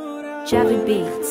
Javi Beats.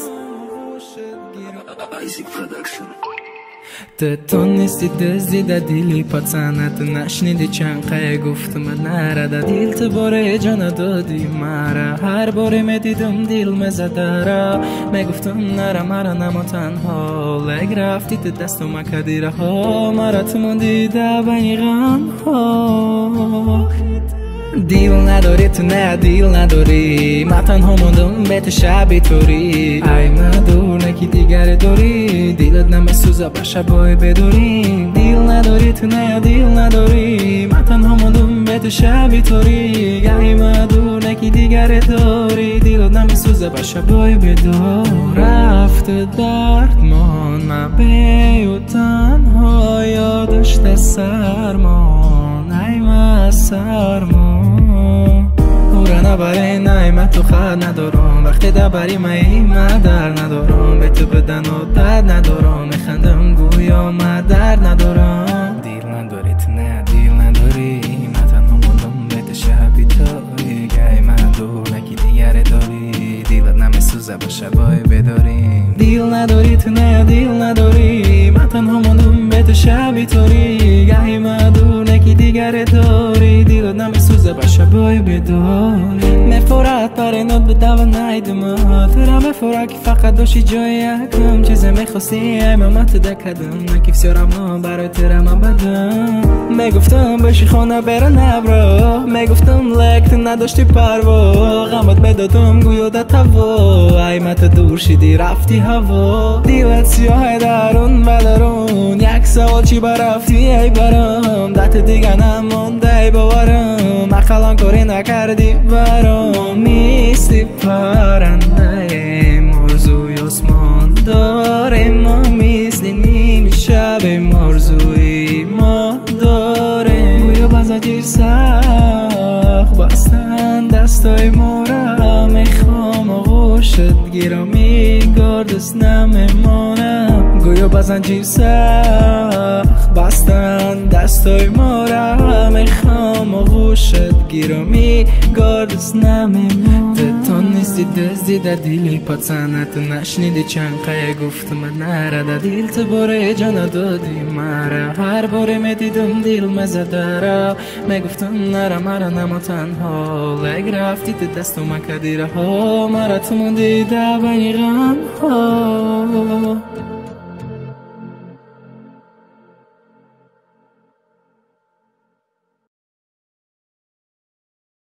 Isaac Production. تو نیستی دزدیده دیلی پاچنت نشنیدی چند قیه گفتم نرده دیل تو باره جان دادی مرا هر باره میدیدم دیل مزده را میگفتم نره مرا نما تنها لگ رفتی تو دستم مکدی رها مرا تو موندی ده بیغم ها دیل نداری تو نه دیل نداری من تنها موندم به تو شبی توری ای من دور نکی دیگر داری دیلت نمیسوزه با شبای بدوریم دیل نداری تو نه دیل نداری من تنها موندم به تو شبی توری ای من دور نکی دیگر داری دیلت نمیسوزه با شبای بدور رفت دردمان من بیو تنها یادش سرمان ای من سرمان برای نایمت تو خد ندارم وقتی دبری من در ندارم به تو بدن و درد ندارم میخندم گویا من درد ندارم دیل نداری تو نه دیل نداری من تنها موندم به تو شبی توی گهی من دور نکی دیگر داری دیلت نمیسوزه با شبای بداریم دیل نداری تو نه دیل نداری من تنها موندم به تو شبی توی گهی من دور نکی دیگر داری دیلت نمیسوزه با شبای بداری مفورت برای نود بده و نایدم تو را مفورت که فقط داشتی جای یکم چیزه میخواستی ایمامت دکدم نکیف سیارم برای تیره من بدم میگفتم باشی خونه بره نبرا میگفتم لک تو نداشتی پروا غمت بدادم گویا ده توا ایمت دور شدی رفتی هوا دیوت سیاه درون بدرون یک سوال چی برفتی ای برام دت دیگه نمانده ای باورم اقلان کاری نکردی برام نیستی پرنده مرزوی اسمان داریم ما مثل نیم شب مرزوی ما داریم گویا بزنجیر سخت بستن دستای ما را میخوام آغوشت گیرامی گردست نمیمانم گویا بزنجیر سخت بستن دستای ما را میخوام آغوشت گیرامی گردست نمیمانم تو نیستی دزدیده دیلی پاچنت نشنیدی چند قیه گفتم نرده دیل تو باره جان دادی مرا هر باره میدیدم دیل مزده را میگفتم نره مرا نما تنها لگ رفتی تو دستم مکدی رها مرا تو موندی ده بیغم ها